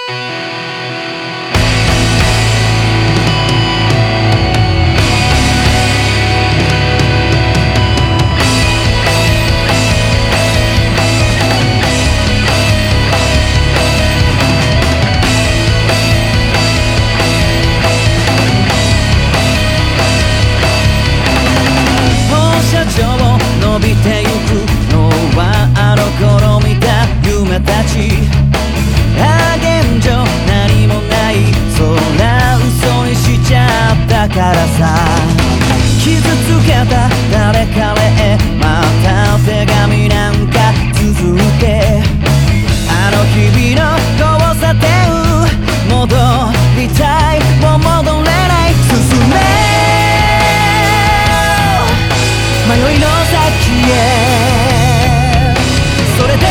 伸びてゆくのはあの頃見た夢たち。ああ現状何もない、そら嘘にしちゃったからさ。傷つけた誰彼へまた手紙なんか続いて、あの日々の交差点戻りたいもう戻れない、進め迷いの先へ、それで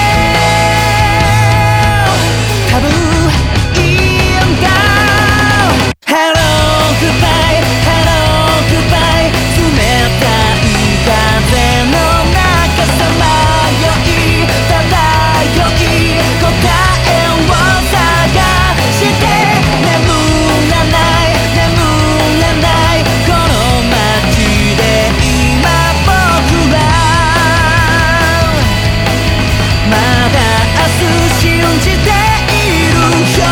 多分いいんだ。 Hello goodbye Hello goodbye 冷たい風の中さまよい漂い答えを探して眠らない眠らないこの街で今まだ明日信じているよ。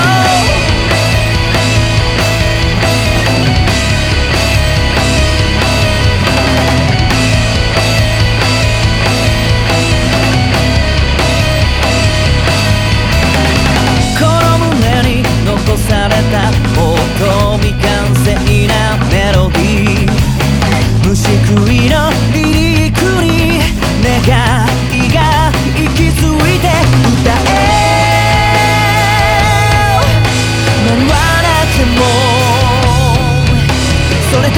この胸に残された音未完成なメロディー、虫食いのリリックに願いが息づいて歌え。何はなくてもそれで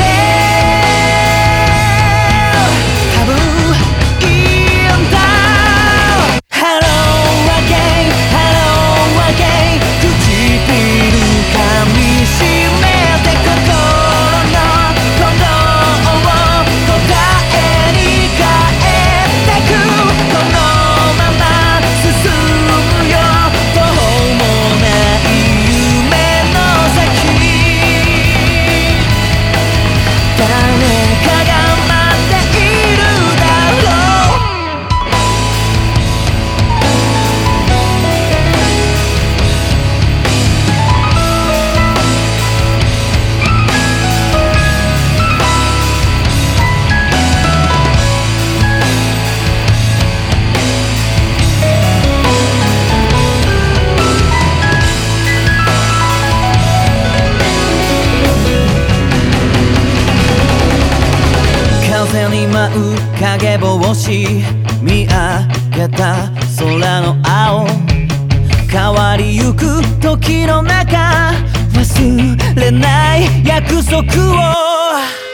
多分いいんだ。 Hello again Hello again 唇噛みしめて心の鼓動を答えに変えてく、このまま進むよ途方もない夢の先、誰かが待っているだろう。風に舞う影帽子見上げた空の青、変わりゆく時の中忘れない約束を